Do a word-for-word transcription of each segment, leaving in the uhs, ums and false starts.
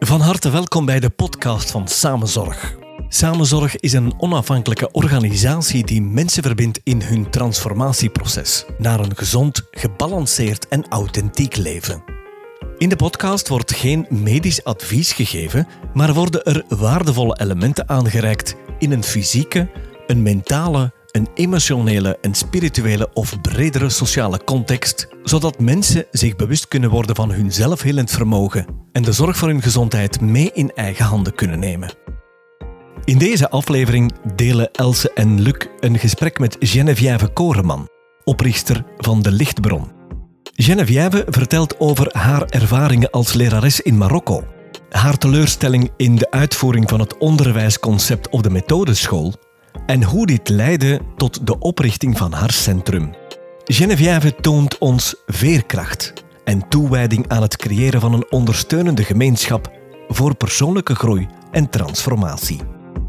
Van harte welkom bij de podcast van Samenzorg. Samenzorg is een onafhankelijke organisatie die mensen verbindt in hun transformatieproces naar een gezond, gebalanceerd en authentiek leven. In de podcast wordt geen medisch advies gegeven, maar worden er waardevolle elementen aangereikt in een fysieke, een mentale, een emotionele, een spirituele of bredere sociale context, zodat mensen zich bewust kunnen worden van hun zelfhelend vermogen en de zorg voor hun gezondheid mee in eigen handen kunnen nemen. In deze aflevering delen Else en Luc een gesprek met Geneviève Koreman, oprichter van De Lichtbron. Geneviève vertelt over haar ervaringen als lerares in Marokko, haar teleurstelling in de uitvoering van het onderwijsconcept op de methodeschool en hoe dit leidde tot de oprichting van haar centrum. Geneviève toont ons veerkracht en toewijding aan het creëren van een ondersteunende gemeenschap voor persoonlijke groei en transformatie.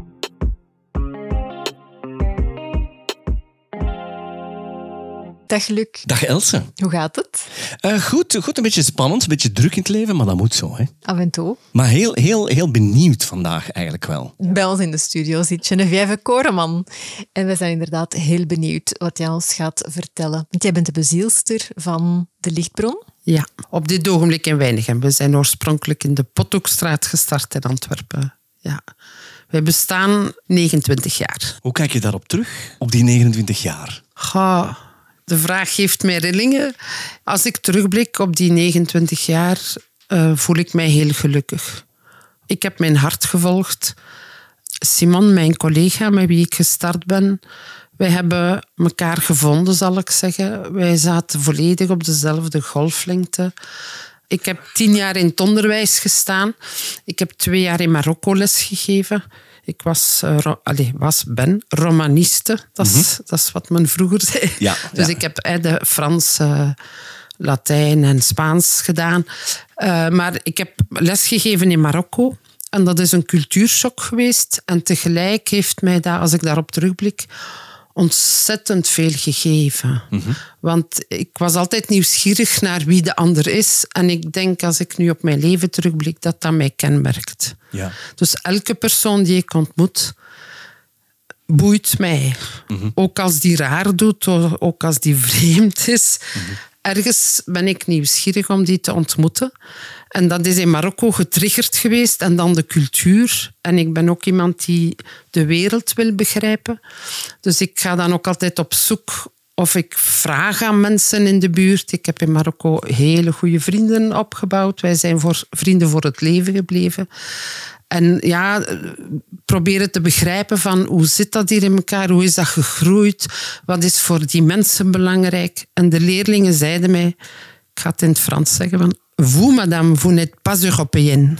Dag Luc. Dag Else. Hoe gaat het? Uh, goed, goed, een beetje spannend, een beetje druk in het leven, maar dat moet zo. Hè. Af en toe. Maar heel, heel, heel benieuwd vandaag eigenlijk wel. Bij ons in de studio zit Geneviève Koreman. En we zijn inderdaad heel benieuwd wat jij ons gaat vertellen. Want jij bent de bezielster van De Lichtbron. Ja, op dit ogenblik in Weinigem. We zijn oorspronkelijk in de Pothoekstraat gestart in Antwerpen. Ja. Wij bestaan negenentwintig jaar. Hoe kijk je daarop terug, op die negenentwintig jaar? Goh, de vraag geeft mij rillingen. Als ik terugblik op die negenentwintig jaar, uh, voel ik mij heel gelukkig. Ik heb mijn hart gevolgd. Simon, mijn collega met wie ik gestart ben, wij hebben elkaar gevonden, zal ik zeggen. Wij zaten volledig op dezelfde golflengte. Ik heb tien jaar in het onderwijs gestaan. Ik heb twee jaar in Marokko lesgegeven. Ik was, uh, ro- allez, was, ben romaniste. Dat is, mm-hmm. dat is wat men vroeger zei. Ja, dus ja. ik heb eh, de Frans, uh, Latijn en Spaans gedaan. Uh, maar ik heb lesgegeven in Marokko. En dat is een cultuurshock geweest. En tegelijk heeft mij dat, als ik daarop terugblik, ontzettend veel gegeven. Mm-hmm. Want ik was altijd nieuwsgierig naar wie de ander is. En ik denk, als ik nu op mijn leven terugblik, dat dat mij kenmerkt. Ja. Dus elke persoon die ik ontmoet, boeit mij. Mm-hmm. Ook als die raar doet, ook als die vreemd is. Mm-hmm. Ergens ben ik nieuwsgierig om die te ontmoeten. En dat is in Marokko getriggerd geweest. En dan de cultuur. En ik ben ook iemand die de wereld wil begrijpen. Dus ik ga dan ook altijd op zoek of ik vraag aan mensen in de buurt. Ik heb in Marokko hele goede vrienden opgebouwd. Wij zijn voor vrienden voor het leven gebleven. En ja, proberen te begrijpen van hoe zit dat hier in elkaar? Hoe is dat gegroeid? Wat is voor die mensen belangrijk? En de leerlingen zeiden mij, ik ga het in het Frans zeggen, van vous, madame, vous n'êtes pas européenne.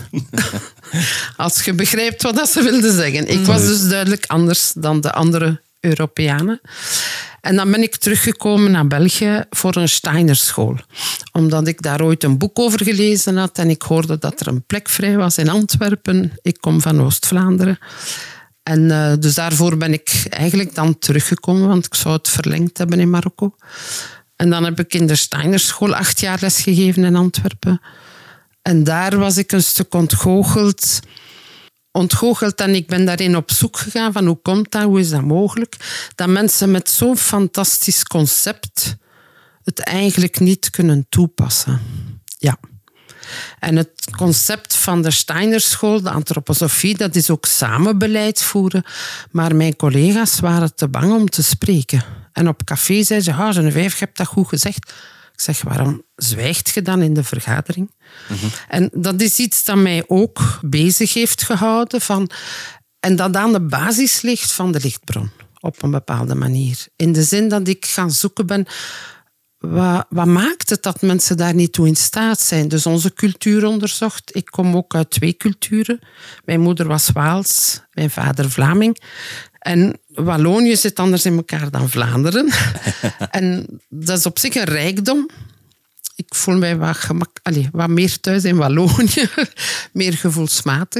Als je begrijpt wat dat ze wilden zeggen. Ik was dus duidelijk anders dan de andere Europeanen. En dan ben ik teruggekomen naar België voor een Steinerschool. Omdat ik daar ooit een boek over gelezen had en ik hoorde dat er een plek vrij was in Antwerpen. Ik kom van Oost-Vlaanderen. En uh, dus daarvoor ben ik eigenlijk dan teruggekomen, want ik zou het verlengd hebben in Marokko. En dan heb ik in de Steinerschool acht jaar lesgegeven in Antwerpen. En daar was ik een stuk ontgoocheld... ontgoocheld en ik ben daarin op zoek gegaan van hoe komt dat, hoe is dat mogelijk, dat mensen met zo'n fantastisch concept het eigenlijk niet kunnen toepassen. Ja. En het concept van de Steinerschool, de antroposofie, dat is ook samen beleid voeren, maar mijn collega's waren te bang om te spreken. En op café zei ze, ah, Geneviève, je hebt dat goed gezegd. Ik zeg, waarom zwijgt je dan in de vergadering? Mm-hmm. En dat is iets dat mij ook bezig heeft gehouden. Van, en dat aan de basis ligt van de lichtbron. Op een bepaalde manier. In de zin dat ik gaan zoeken ben... Wat, wat maakt het dat mensen daar niet toe in staat zijn? Dus onze cultuur onderzocht. Ik kom ook uit twee culturen. Mijn moeder was Waals, mijn vader Vlaming. En Wallonië zit anders in elkaar dan Vlaanderen. En dat is op zich een rijkdom. Ik voel mij wat, gemak, allez, wat meer thuis in Wallonië. Meer gevoelsmatig.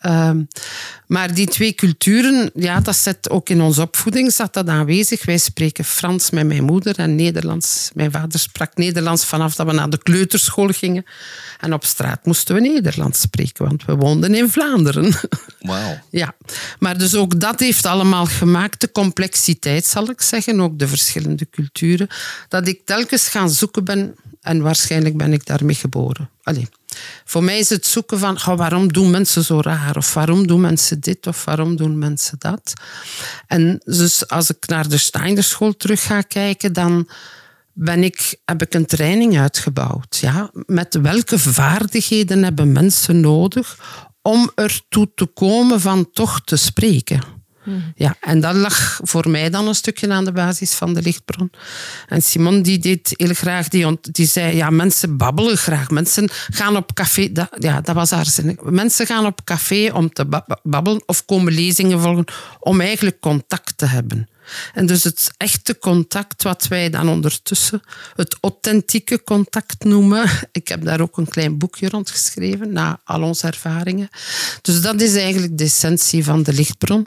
Um, maar die twee culturen, ja, dat zit ook in onze opvoeding, zat dat aanwezig. Wij spreken Frans met mijn moeder en Nederlands. Mijn vader sprak Nederlands vanaf dat we naar de kleuterschool gingen. En op straat moesten we Nederlands spreken, want we woonden in Vlaanderen. Wauw. Ja, maar dus ook dat heeft allemaal gemaakt, de complexiteit, zal ik zeggen, ook de verschillende culturen, dat ik telkens gaan zoeken ben, en waarschijnlijk ben ik daarmee geboren. Allee. Voor mij is het zoeken van, oh, waarom doen mensen zo raar? Of waarom doen mensen dit? Of waarom doen mensen dat? En dus als ik naar de Steinerschool terug ga kijken, dan ben ik, heb ik een training uitgebouwd. Ja? Met welke vaardigheden hebben mensen nodig om ertoe te komen van toch te spreken? Hmm. Ja, en dat lag voor mij dan een stukje aan de basis van de lichtbron. En Simon die deed heel graag, die, ont, die zei, ja, mensen babbelen graag. Mensen gaan op café, dat, ja, dat was haar zin. Mensen gaan op café om te babbelen of komen lezingen volgen om eigenlijk contact te hebben. En dus het echte contact, wat wij dan ondertussen het authentieke contact noemen. Ik heb daar ook een klein boekje rond geschreven, na al onze ervaringen. Dus dat is eigenlijk de essentie van de lichtbron.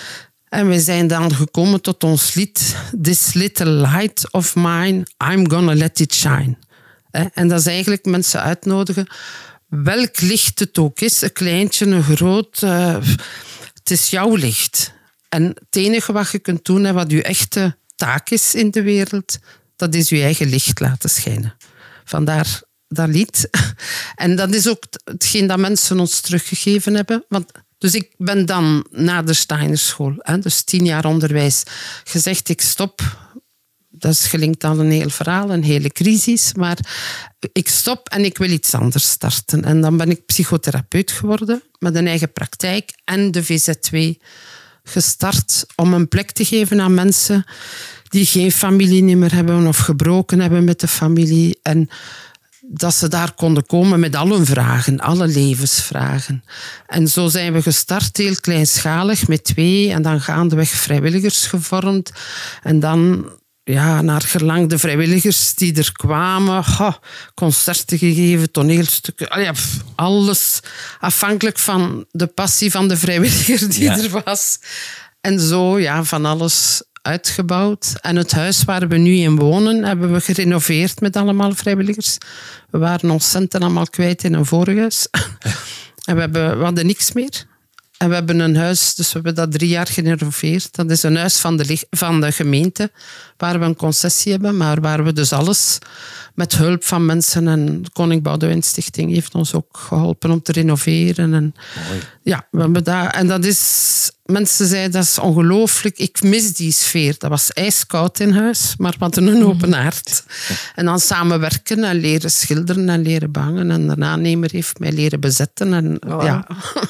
En we zijn dan gekomen tot ons lied This Little Light of Mine, I'm Gonna Let It Shine. En dat is eigenlijk mensen uitnodigen, welk licht het ook is, een kleintje, een groot, uh, het is jouw licht. En het enige wat je kunt doen en wat je echte taak is in de wereld, dat is je eigen licht laten schijnen. Vandaar dat lied. En dat is ook hetgeen dat mensen ons teruggegeven hebben. Want, dus ik ben dan na de Steinerschool, hè, dus tien jaar onderwijs, gezegd ik stop. Dat is gelinkt aan een heel verhaal, een hele crisis. Maar ik stop en ik wil iets anders starten. En dan ben ik psychotherapeut geworden met een eigen praktijk en de V Z twee gestart om een plek te geven aan mensen die geen familie meer hebben of gebroken hebben met de familie. En dat ze daar konden komen met al hun vragen, alle levensvragen. En zo zijn we gestart, heel kleinschalig, met twee. En dan gaandeweg vrijwilligers gevormd. En dan, ja, naar gelang de vrijwilligers die er kwamen, oh, concerten gegeven, toneelstukken, oh ja, pff, alles afhankelijk van de passie van de vrijwilliger die ja. er was. En zo, ja, van alles uitgebouwd. En het huis waar we nu in wonen, hebben we gerenoveerd met allemaal vrijwilligers. We waren ons centen allemaal kwijt in een vorig huis. En we, hebben, we hadden niks meer. En we hebben een huis, dus we hebben dat drie jaar gerenoveerd. Dat is een huis van de, van de gemeente, waar we een concessie hebben, maar waar we dus alles met hulp van mensen, en de Koning Boudewijn Stichting heeft ons ook geholpen om te renoveren. En, ja, we hebben dat, en dat is, mensen zeiden, dat is ongelooflijk. Ik mis die sfeer. Dat was ijskoud in huis, maar we hadden een open haard. En dan samenwerken en leren schilderen en leren bangen. En de aannemer heeft mij leren bezetten. En, wow. ja,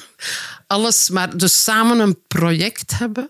alles, maar dus samen een project hebben.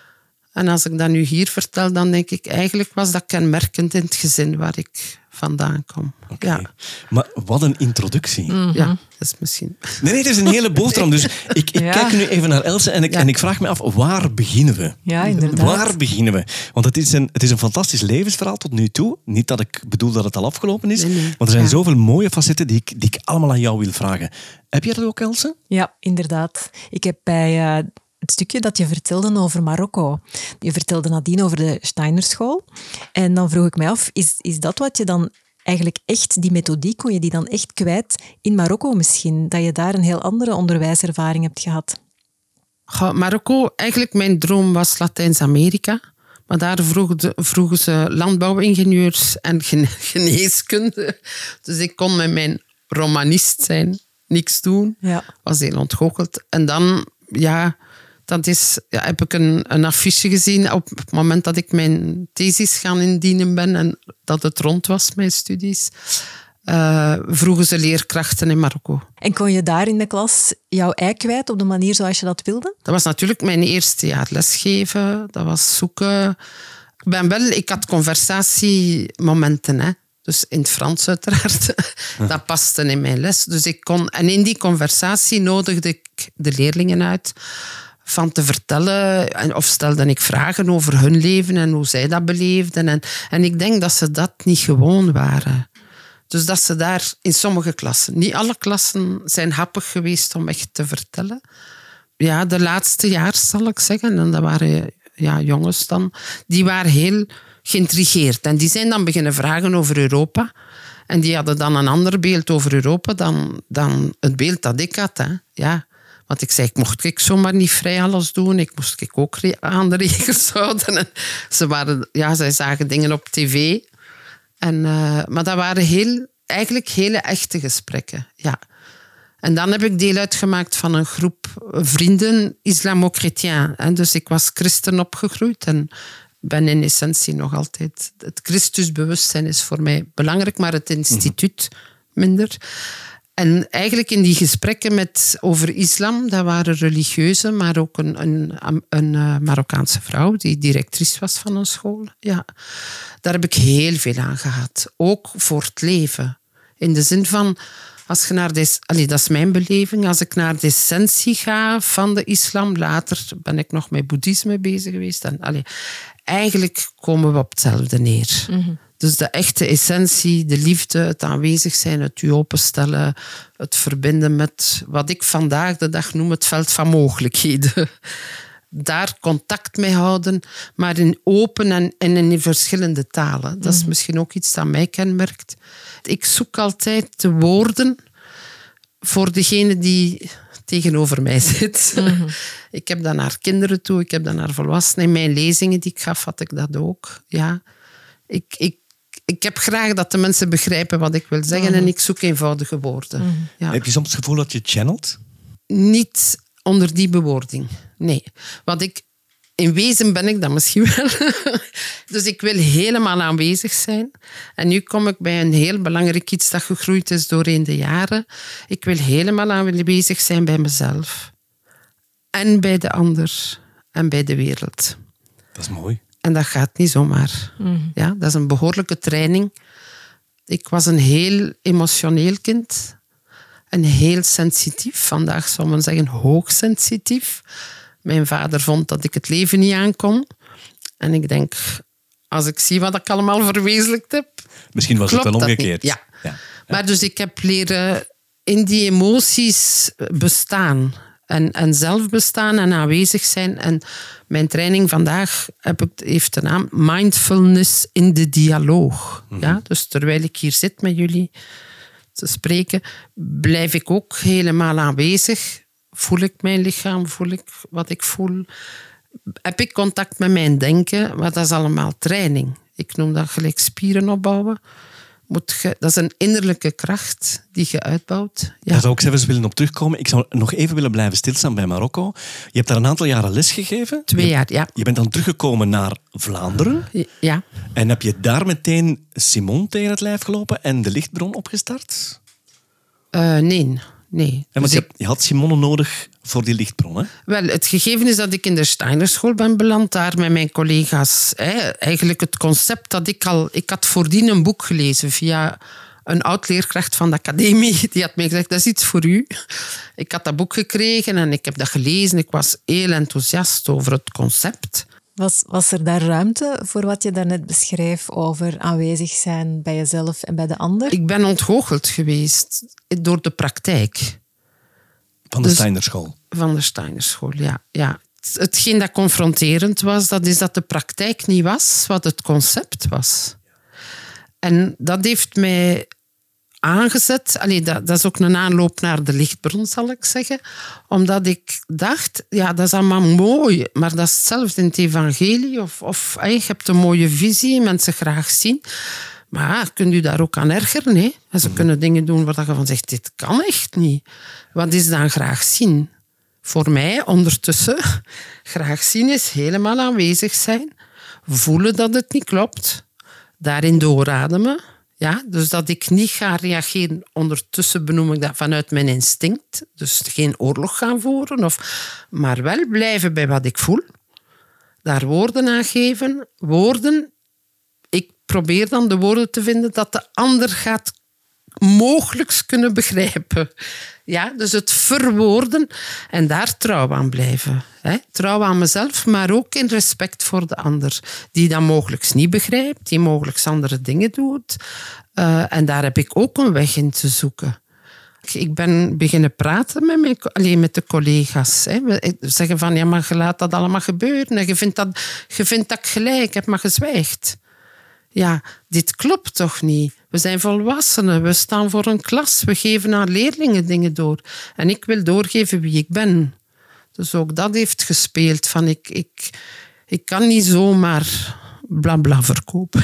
En als ik dat nu hier vertel, dan denk ik, eigenlijk was dat kenmerkend in het gezin waar ik vandaan kom. Okay. Ja. Maar wat een introductie. Mm-hmm. Ja, dat is misschien... Nee, nee, het is een hele boterham. Dus ik, ik ja. kijk nu even naar Else en ik, ja. en ik vraag me af, waar beginnen we? Ja, inderdaad. Waar beginnen we? Want het is, een, het is een fantastisch levensverhaal tot nu toe. Niet dat ik bedoel dat het al afgelopen is, nee, nee. want er zijn ja. zoveel mooie facetten die ik, die ik allemaal aan jou wil vragen. Heb jij dat ook, Else? Ja, inderdaad. Ik heb bij... Uh, Het stukje dat je vertelde over Marokko. Je vertelde nadien over de Steinerschool. En dan vroeg ik mij af, is, is dat wat je dan eigenlijk echt, die methodiek, kon je die dan echt kwijt in Marokko misschien? Dat je daar een heel andere onderwijservaring hebt gehad? Goh, Marokko, eigenlijk mijn droom was Latijns-Amerika. Maar daar vroegen, vroegen ze landbouwingenieurs en geneeskunde. Dus ik kon met mijn romanist zijn niks doen. Ja. Was heel ontgoocheld. En dan, ja... Dat is, ja, heb ik een, een affiche gezien op het moment dat ik mijn thesis gaan indienen ben en dat het rond was, mijn studies. Uh, vroegen ze leerkrachten in Marokko. En kon je daar in de klas jouw ei kwijt op de manier zoals je dat wilde? Dat was natuurlijk mijn eerste jaar lesgeven. Dat was zoeken. Ik, ben wel, ik had conversatiemomenten, hè. Dus in het Frans uiteraard. Dat paste in mijn les. Dus ik kon, en in die conversatie nodigde ik de leerlingen uit van te vertellen, of stelde ik vragen over hun leven en hoe zij dat beleefden. En, en ik denk dat ze dat niet gewoon waren. Dus dat ze daar in sommige klassen, niet alle klassen zijn happig geweest om echt te vertellen. ja, de laatste jaar zal ik zeggen. En dat waren ja, jongens dan. Die waren heel geïntrigeerd. En die zijn dan beginnen vragen over Europa. En die hadden dan een ander beeld over Europa dan, dan het beeld dat ik had. Hè. Ja. Want ik zei, ik mocht ik zomaar niet vrij alles doen. Ik moest ik ook aan de regels houden. En ze waren, ja, zij zagen dingen op tv. En, uh, maar dat waren heel, eigenlijk hele echte gesprekken. Ja. En dan heb ik deel uitgemaakt van een groep vrienden islamo-chrétien. Dus ik was christen opgegroeid en ben in essentie nog altijd... Het Christusbewustzijn is voor mij belangrijk, maar het instituut minder. En eigenlijk in die gesprekken met, over islam, dat waren religieuzen, maar ook een, een, een Marokkaanse vrouw die directrice was van een school. Ja. Daar heb ik heel veel aan gehad. Ook voor het leven. In de zin van... Als je naar de, allee, dat is mijn beleving. Als ik naar de essentie ga van de islam, later ben ik nog met boeddhisme bezig geweest. En, allee, eigenlijk komen we op hetzelfde neer. Mm-hmm. Dus de echte essentie, de liefde, het aanwezig zijn, het u openstellen, het verbinden met wat ik vandaag de dag noem het veld van mogelijkheden. Daar contact mee houden, maar in open en, en in verschillende talen. Dat is misschien ook iets dat mij kenmerkt. Ik zoek altijd de woorden voor degene die tegenover mij zit. Mm-hmm. Ik heb dat naar kinderen toe, ik heb dat naar volwassenen. In mijn lezingen die ik gaf, had ik dat ook. Ja. Ik, ik, ik heb graag dat de mensen begrijpen wat ik wil zeggen mm-hmm. en ik zoek eenvoudige woorden. Mm-hmm. Ja. Heb je soms het gevoel dat je channelt? Niet onder die bewoording, nee. Wat ik, in wezen ben ik dat misschien wel. Dus ik wil helemaal aanwezig zijn. En nu kom ik bij een heel belangrijk iets dat gegroeid is doorheen de jaren. Ik wil helemaal aanwezig zijn bij mezelf. En bij de ander. En bij de wereld. Dat is mooi. En dat gaat niet zomaar. Mm. Ja, dat is een behoorlijke training. Ik was een heel emotioneel kind. En heel sensitief. Vandaag zou men zeggen hoogsensitief. Mijn vader vond dat ik het leven niet aankon. En ik denk, als ik zie wat ik allemaal verwezenlijkt heb... Misschien was het wel omgekeerd. Ja. Ja. Ja. Maar dus ik heb leren in die emoties bestaan. En, en zelf bestaan en aanwezig zijn. En mijn training vandaag heb ik, heeft de naam Mindfulness in de dialoog. Mm-hmm. Ja? Dus terwijl ik hier zit met jullie te spreken, blijf ik ook helemaal aanwezig. Voel ik mijn lichaam, voel ik wat ik voel. Heb ik contact met mijn denken, maar dat is allemaal training. Ik noem dat gelijk spieren opbouwen. Moet je, dat is een innerlijke kracht die je uitbouwt. Ja. Daar zou ik zelfs willen op terugkomen. Ik zou nog even willen blijven stilstaan bij Marokko. Je hebt daar een aantal jaren les gegeven. Twee jaar, ja. Je bent dan teruggekomen naar Vlaanderen. Ja. En heb je daar meteen Simone tegen het lijf gelopen en de lichtbron opgestart? Uh, nee, nee. Ja, want dus je, ik... je had Simone nodig voor die lichtbron, hè? Wel, het gegeven is dat ik in de Steinerschool ben beland, daar met mijn collega's. Hè. Eigenlijk het concept dat ik al... Ik had voordien een boek gelezen via een oud-leerkracht van de academie. Die had mij gezegd, dat is iets voor u. Ik had dat boek gekregen en ik heb dat gelezen. Ik was heel enthousiast over het concept. Was, was er daar ruimte voor wat je daarnet beschreef over aanwezig zijn bij jezelf en bij de ander? Ik ben ontgoocheld geweest door de praktijk. Van de dus, Steinerschool? Van de Steinerschool, ja. ja. Hetgeen dat confronterend was, dat is dat de praktijk niet was wat het concept was. En dat heeft mij aangezet. Allee, dat, dat is ook een aanloop naar de lichtbron, zal ik zeggen. Omdat ik dacht, ja, dat is allemaal mooi, maar dat is hetzelfde in het evangelie. Of, of je hebt een mooie visie, mensen graag zien. Maar ja, kunt u daar ook aan ergeren. Hè? En ze kunnen dingen doen waar je van zegt, dit kan echt niet. Wat is dan graag zien? Voor mij, ondertussen, graag zien is helemaal aanwezig zijn. Voelen dat het niet klopt. Daarin doorademen. Ja, dus dat ik niet ga reageren. Ondertussen benoem ik dat vanuit mijn instinct. Dus geen oorlog gaan voeren. Of, maar wel blijven bij wat ik voel. Daar woorden aan geven. Woorden... Ik probeer dan de woorden te vinden dat de ander gaat mogelijk kunnen begrijpen. Ja, dus het verwoorden en daar trouw aan blijven. Hè? Trouw aan mezelf, maar ook in respect voor de ander. Die dat mogelijk niet begrijpt, die mogelijk andere dingen doet. Uh, en daar heb ik ook een weg in te zoeken. Ik ben beginnen praten met, mijn, alleen met de collega's. Hè. We zeggen van, ja, maar je laat dat allemaal gebeuren. En je vindt dat, je vindt dat ik gelijk heb, maar je zwijgt. Ja, dit klopt toch niet? We zijn volwassenen, we staan voor een klas. We geven aan leerlingen dingen door. En ik wil doorgeven wie ik ben. Dus ook dat heeft gespeeld. Van ik, ik, ik kan niet zomaar blabla bla verkopen.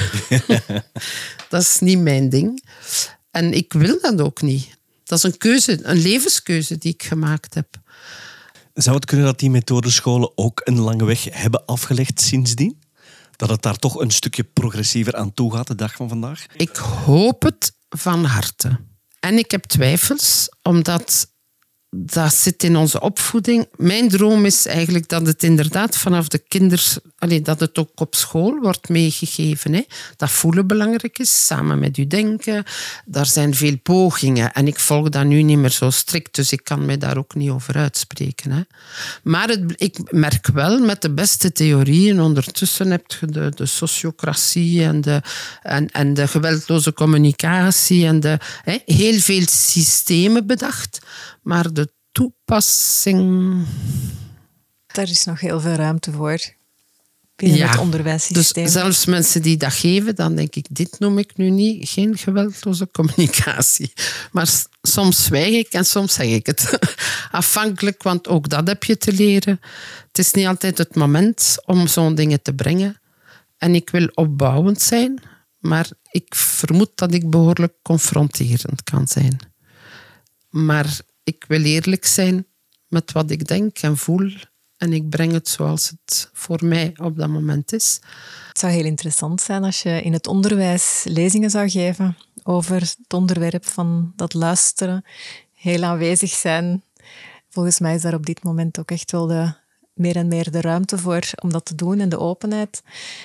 Dat is niet mijn ding. En ik wil dat ook niet. Dat is een keuze, een levenskeuze die ik gemaakt heb. Zou het kunnen dat die methodescholen ook een lange weg hebben afgelegd sindsdien? Dat het daar toch een stukje progressiever aan toe gaat de dag van vandaag? Ik hoop het van harte. En ik heb twijfels, omdat dat zit in onze opvoeding. Mijn droom is eigenlijk dat het inderdaad vanaf de kinders... Allee, dat het ook op school wordt meegegeven. Hè. Dat voelen belangrijk is, samen met u denken. Daar zijn veel pogingen. En ik volg dat nu niet meer zo strikt, dus ik kan mij daar ook niet over uitspreken. Hè. Maar het, ik merk wel, met de beste theorieën, ondertussen heb je de, de sociocratie en de, en, en de geweldloze communicatie en de, hè, heel veel systemen bedacht. Maar de toepassing... Daar is nog heel veel ruimte voor binnen ja, het onderwijssysteem. Dus zelfs mensen die dat geven, dan denk ik, dit noem ik nu niet, geen geweldloze communicatie. Maar soms zwijg ik en soms zeg ik het. Afhankelijk, want ook dat heb je te leren. Het is niet altijd het moment om zo'n dingen te brengen. En ik wil opbouwend zijn, maar ik vermoed dat ik behoorlijk confronterend kan zijn. Maar ik wil eerlijk zijn met wat ik denk en voel. En ik breng het zoals het voor mij op dat moment is. Het zou heel interessant zijn als je in het onderwijs lezingen zou geven over het onderwerp van dat luisteren, heel aanwezig zijn. Volgens mij is daar op dit moment ook echt wel de, meer en meer de ruimte voor om dat te doen en de openheid.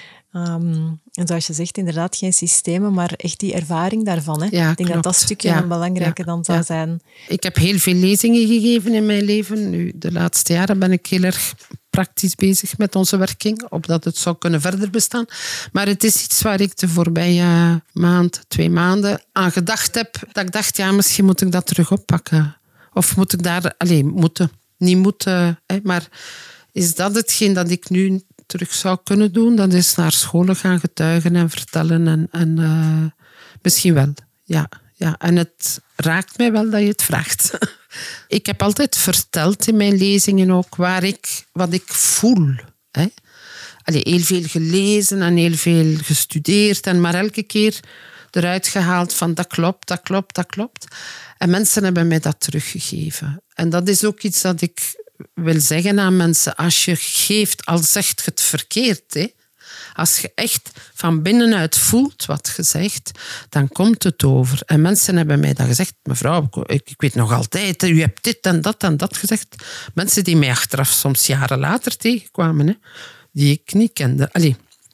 Um, en zoals je zegt, inderdaad geen systemen, maar echt die ervaring daarvan. Hè? Ja, ik denk klopt. dat dat stukje ja, een belangrijke ja, dan zou ja. zijn. Ik heb heel veel lezingen gegeven in mijn leven. Nu, de laatste jaren ben ik heel erg praktisch bezig met onze werking, opdat het zou kunnen verder bestaan. Maar het is iets waar ik de voorbije maand, twee maanden aan gedacht heb. Dat ik dacht, ja, misschien moet ik dat terug oppakken. Of moet ik daar... Alleen moeten. Niet moeten, hè, maar is dat hetgeen dat ik nu terug zou kunnen doen? Dat is naar scholen gaan getuigen en vertellen. En, en uh, misschien wel, ja, ja. En het raakt mij wel dat je het vraagt. Ik heb altijd verteld in mijn lezingen ook waar ik, wat ik voel. Hè. Allee, heel veel gelezen en heel veel gestudeerd. En maar elke keer eruit gehaald van dat klopt, dat klopt, dat klopt. En mensen hebben mij dat teruggegeven. En dat is ook iets dat ik wil zeggen aan mensen. Als je geeft, al zegt je het verkeerd. Hè? Als je echt van binnenuit voelt wat je zegt, dan komt het over. En mensen hebben mij dat gezegd. Mevrouw, ik, ik weet nog altijd, u hebt dit en dat en dat gezegd. Mensen die mij achteraf soms jaren later tegenkwamen, hè? Die ik niet kende. Allee.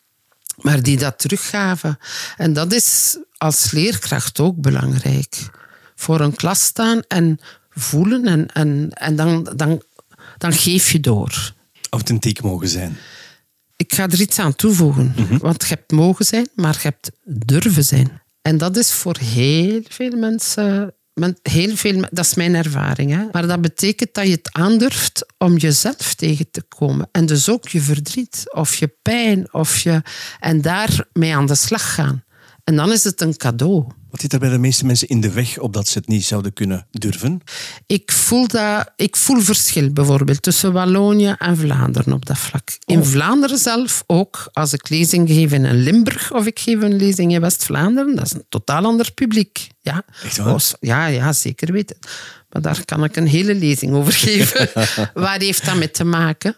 Maar die dat teruggaven. En dat is als leerkracht ook belangrijk. Voor een klas staan en voelen en, en, en dan, dan, dan geef je door. Authentiek mogen zijn. Ik ga er iets aan toevoegen. Mm-hmm. Want je hebt mogen zijn, maar je hebt durven zijn. En dat is voor heel veel mensen... Heel veel, dat is mijn ervaring. Hè? Maar dat betekent dat je het aandurft om jezelf tegen te komen. En dus ook je verdriet of je pijn. Of je, en daarmee aan de slag gaan. En dan is het een cadeau. Wat zit er bij de meeste mensen in de weg opdat ze het niet zouden kunnen durven? Ik voel, dat, ik voel verschil bijvoorbeeld tussen Wallonië en Vlaanderen op dat vlak. In oh. Vlaanderen zelf ook, als ik lezing geef in Limburg of ik geef een lezing in West-Vlaanderen, dat is een totaal ander publiek. Ja, echt waar? Ja, ja, zeker weten. Maar daar kan ik een hele lezing over geven. Waar heeft dat mee te maken?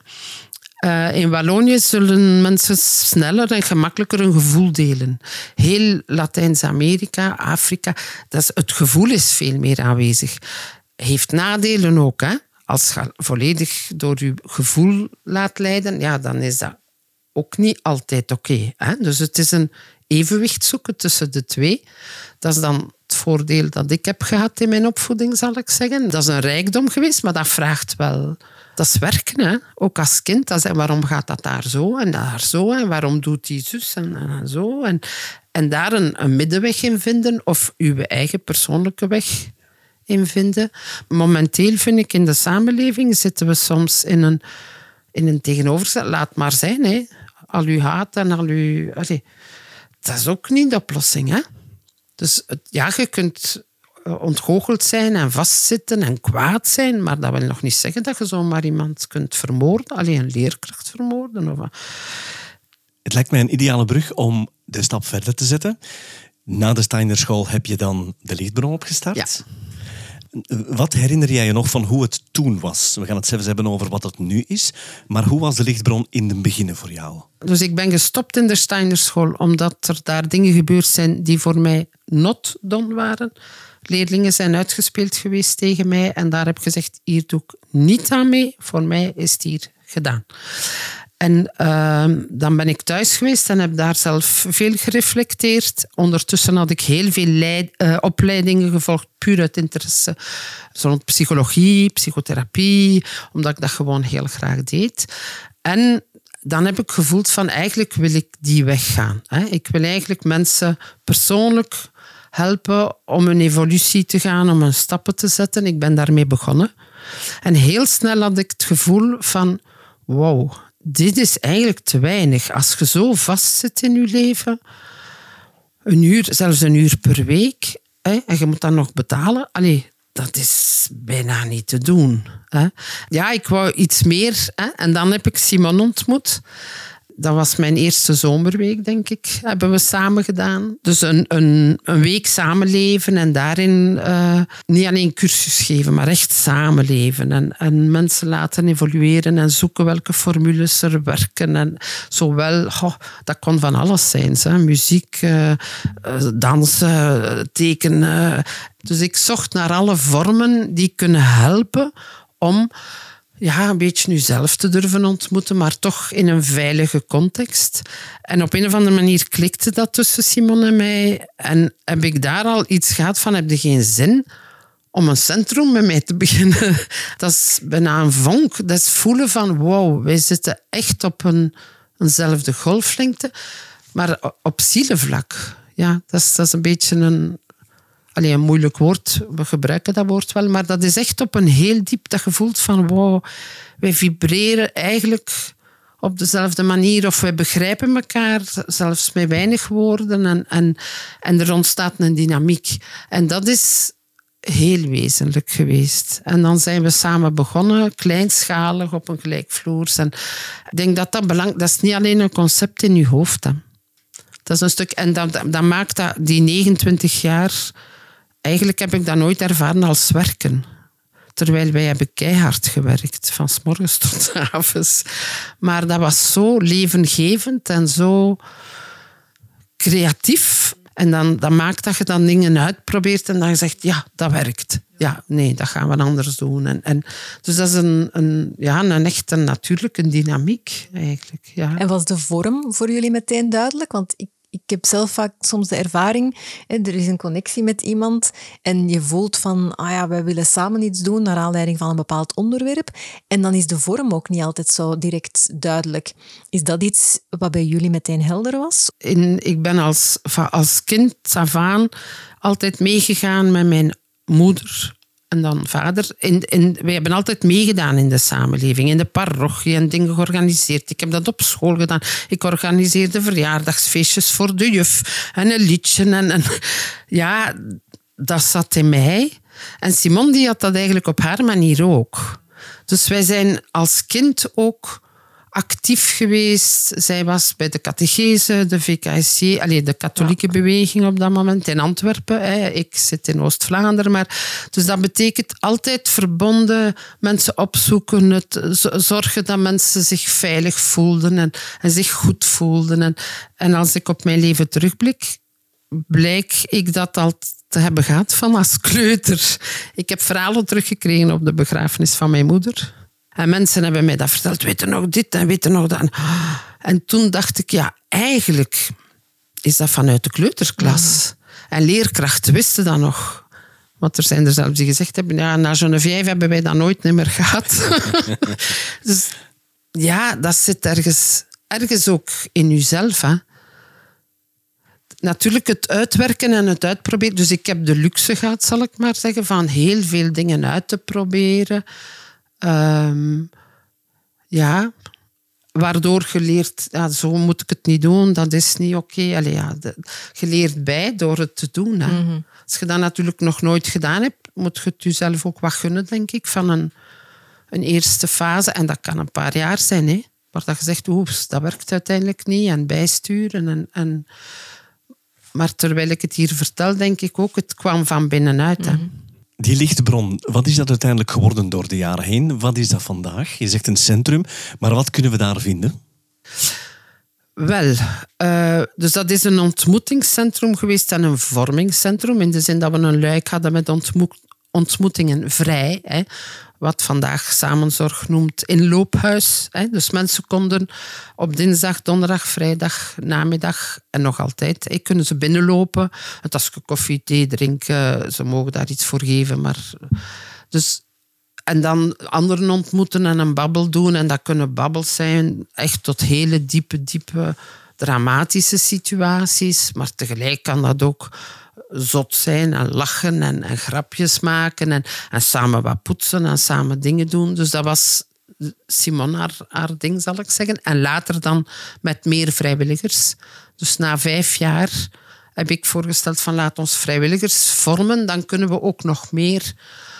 Uh, in Wallonië zullen mensen sneller en gemakkelijker een gevoel delen. Heel Latijns-Amerika, Afrika, dat is, het gevoel is veel meer aanwezig. Heeft nadelen ook. Hè? Als je volledig door je gevoel laat leiden, ja, dan is dat ook niet altijd oké. Okay, dus het is een evenwicht zoeken tussen de twee. Dat is dan het voordeel dat ik heb gehad in mijn opvoeding, zal ik zeggen. Dat is een rijkdom geweest, maar dat vraagt wel... Dat is werken, hè? Ook als kind. Dat is, waarom gaat dat daar zo en daar zo? En waarom doet die zus en, en zo? En, en daar een, een middenweg in vinden of uw eigen persoonlijke weg in vinden. Momenteel vind ik in de samenleving zitten we soms in een, in een tegenovergestelde. Laat maar zijn, hè. Al uw haat en al uw... Allee, dat is ook niet de oplossing, hè. Dus ja, je kunt ontgoocheld zijn en vastzitten en kwaad zijn, maar dat wil nog niet zeggen dat je zomaar iemand kunt vermoorden. Alleen een leerkracht vermoorden. Of wat. Het lijkt mij een ideale brug om de stap verder te zetten. Na de Steinerschool heb je dan de Lichtbron opgestart. Ja. Wat herinner jij je nog van hoe het toen was? We gaan het zelfs hebben over wat het nu is. Maar hoe was de Lichtbron in het begin voor jou? Dus ik ben gestopt in de Steinerschool omdat er daar dingen gebeurd zijn die voor mij not done waren. Leerlingen zijn uitgespeeld geweest tegen mij en daar heb ik gezegd, hier doe ik niet aan mee. Voor mij is het hier gedaan. En uh, dan ben ik thuis geweest en heb daar zelf veel gereflecteerd. Ondertussen had ik heel veel leid, uh, opleidingen gevolgd, puur uit interesse. Rond psychologie, psychotherapie, omdat ik dat gewoon heel graag deed. En dan heb ik gevoeld van, eigenlijk wil ik die weg gaan. Hè. Ik wil eigenlijk mensen persoonlijk helpen om een evolutie te gaan, om een stappen te zetten. Ik ben daarmee begonnen. En heel snel had ik het gevoel van, wow, dit is eigenlijk te weinig. Als je zo vastzit in je leven, een uur, zelfs een uur per week, hè, en je moet dan nog betalen, allee, dat is bijna niet te doen. Hè. Ja, ik wou iets meer. Hè, en dan heb ik Simon ontmoet. Dat was mijn eerste zomerweek, denk ik, hebben we samen gedaan. Dus een, een, een week samenleven en daarin uh, niet alleen cursus geven, maar echt samenleven. En, en mensen laten evolueren en zoeken welke formules er werken. En zowel, oh, dat kon van alles zijn. Hè. Muziek, uh, dansen, tekenen. Dus ik zocht naar alle vormen die kunnen helpen om... ja, een beetje jezelf te durven ontmoeten, maar toch in een veilige context. En op een of andere manier klikte dat tussen Simon en mij. En heb ik daar al iets gehad van, heb je geen zin om een centrum met mij te beginnen? Dat is bijna een vonk. Dat is voelen van, wow, wij zitten echt op een, eenzelfde golflengte. Maar op zielenvlak, ja, dat is, dat is een beetje een... Allee, een moeilijk woord, we gebruiken dat woord wel, maar dat is echt op een heel diep dat je voelt van wow, wij vibreren eigenlijk op dezelfde manier of wij begrijpen elkaar, zelfs met weinig woorden en, en, en er ontstaat een dynamiek. En dat is heel wezenlijk geweest. En dan zijn we samen begonnen, kleinschalig, op een gelijkvloers. En ik denk dat dat belangrijk dat is niet alleen een concept in je hoofd. Hè. Dat is een stuk, en dat, dat maakt dat die negenentwintig jaar... Eigenlijk heb ik dat nooit ervaren als werken. Terwijl wij hebben keihard gewerkt, van 's morgens tot 's avonds. Maar dat was zo levengevend en zo creatief. En dan, dan maakt dat je dan dingen uitprobeert en dan zegt, ja, dat werkt. Ja, nee, dat gaan we anders doen. En, en, dus dat is een, een, ja, een echt een natuurlijke dynamiek eigenlijk. Ja. En was de vorm voor jullie meteen duidelijk? Want ik Ik heb zelf vaak soms de ervaring, hè, er is een connectie met iemand en je voelt van, ah ja, wij willen samen iets doen naar aanleiding van een bepaald onderwerp. En dan is de vorm ook niet altijd zo direct duidelijk. Is dat iets wat bij jullie meteen helder was? In, ik ben als, als kind af aan altijd meegegaan met mijn moeder en dan vader. In, in, wij hebben altijd meegedaan in de samenleving, in de parochie en dingen georganiseerd. Ik heb dat op school gedaan. Ik organiseerde verjaardagsfeestjes voor de juf en een liedje. En, en, ja, dat zat in mij. En Simon die had dat eigenlijk op haar manier ook. Dus wij zijn als kind ook actief geweest. Zij was bij de catechese, de V K S C, allee, de katholieke beweging op dat moment in Antwerpen. Hè. Ik zit in Oost-Vlaanderen. Maar, dus dat betekent altijd verbonden, mensen opzoeken, het, zorgen dat mensen zich veilig voelden en, en zich goed voelden. En, en als ik op mijn leven terugblik, blijk ik dat al te hebben gehad van als kleuter. Ik heb verhalen teruggekregen op de begrafenis van mijn moeder. En mensen hebben mij dat verteld, weten nog dit en weten nog dat. En toen dacht ik, ja, eigenlijk is dat vanuit de kleuterklas. En leerkrachten wisten dat nog. Want er zijn er zelfs die gezegd hebben, ja, na Geneviève hebben wij dat nooit meer gehad. Dus ja, dat zit ergens, ergens ook in jezelf. Hè. natuurlijk het uitwerken en het uitproberen. Dus ik heb de luxe gehad, zal ik maar zeggen, van heel veel dingen uit te proberen. Um, ja, waardoor je leert, ja, zo moet ik het niet doen, dat is niet oké. Okay. Ja, je leert bij door het te doen. Hè. Mm-hmm. Als je dat natuurlijk nog nooit gedaan hebt, moet je het jezelf ook wat gunnen, denk ik, van een, een eerste fase. En dat kan een paar jaar zijn, hè. Maar dat je zegt, oeps, dat werkt uiteindelijk niet. En bijsturen. En, en... Maar terwijl ik het hier vertel, denk ik ook, het kwam van binnenuit. Hè. Mm-hmm. Die lichtbron, wat is dat uiteindelijk geworden door de jaren heen? Wat is dat vandaag? Je zegt een centrum, maar wat kunnen we daar vinden? Wel, uh, dus dat is een ontmoetingscentrum geweest en een vormingscentrum. In de zin dat we een luik hadden met ontmo- ontmoetingen vrij. Hè. Wat vandaag Samenzorg noemt inloophuis. Hè. Dus mensen konden op dinsdag, donderdag, vrijdag, namiddag en nog altijd hè, kunnen ze binnenlopen. En als je koffie, thee drinken, ze mogen daar iets voor geven. Maar dus, en dan anderen ontmoeten en een babbel doen. En dat kunnen babbels zijn, echt tot hele diepe, diepe, dramatische situaties. Maar tegelijk kan dat ook zot zijn en lachen en, en grapjes maken en, en samen wat poetsen en samen dingen doen. Dus dat was Simon haar, haar ding, zal ik zeggen. En later dan met meer vrijwilligers. Dus na vijf jaar heb ik voorgesteld van laat ons vrijwilligers vormen. Dan kunnen we ook nog meer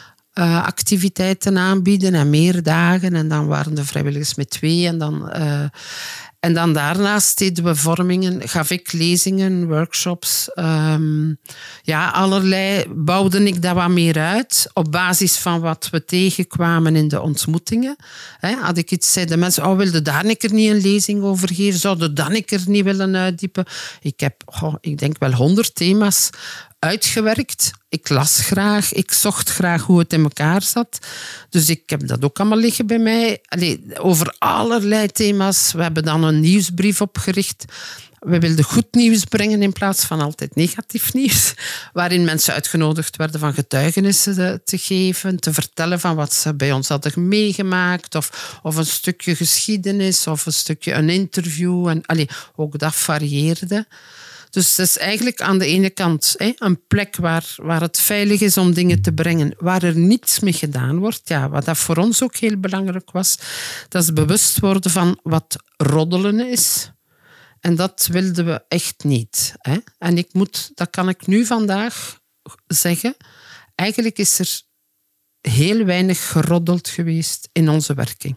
uh, activiteiten aanbieden en meer dagen. En dan waren de vrijwilligers met twee. En dan... Uh, En dan daarnaast deden we vormingen, gaf ik lezingen, workshops. Um, ja, allerlei bouwde ik dat wat meer uit op basis van wat we tegenkwamen in de ontmoetingen. He, had ik iets, zeiden mensen, oh, wilde daar een keer niet een lezing over geven? Zouden dan een keer niet willen uitdiepen? Ik heb, oh, ik denk wel honderd thema's uitgewerkt. Ik las graag, ik zocht graag hoe het in elkaar zat. Dus ik heb dat ook allemaal liggen bij mij. Allee, over allerlei thema's. We hebben dan een nieuwsbrief opgericht. We wilden goed nieuws brengen in plaats van altijd negatief nieuws. Waarin mensen uitgenodigd werden van getuigenissen te geven, te vertellen van wat ze bij ons hadden meegemaakt. Of, of een stukje geschiedenis, of een stukje een interview. En, allee, ook dat varieerde. Dus het is eigenlijk aan de ene kant hè, een plek waar, waar het veilig is om dingen te brengen, waar er niets mee gedaan wordt. Ja, wat dat voor ons ook heel belangrijk was, dat is bewust worden van wat roddelen is. En dat wilden we echt niet. Hè. En ik moet, dat kan ik nu vandaag zeggen, eigenlijk is er heel weinig geroddeld geweest in onze werking.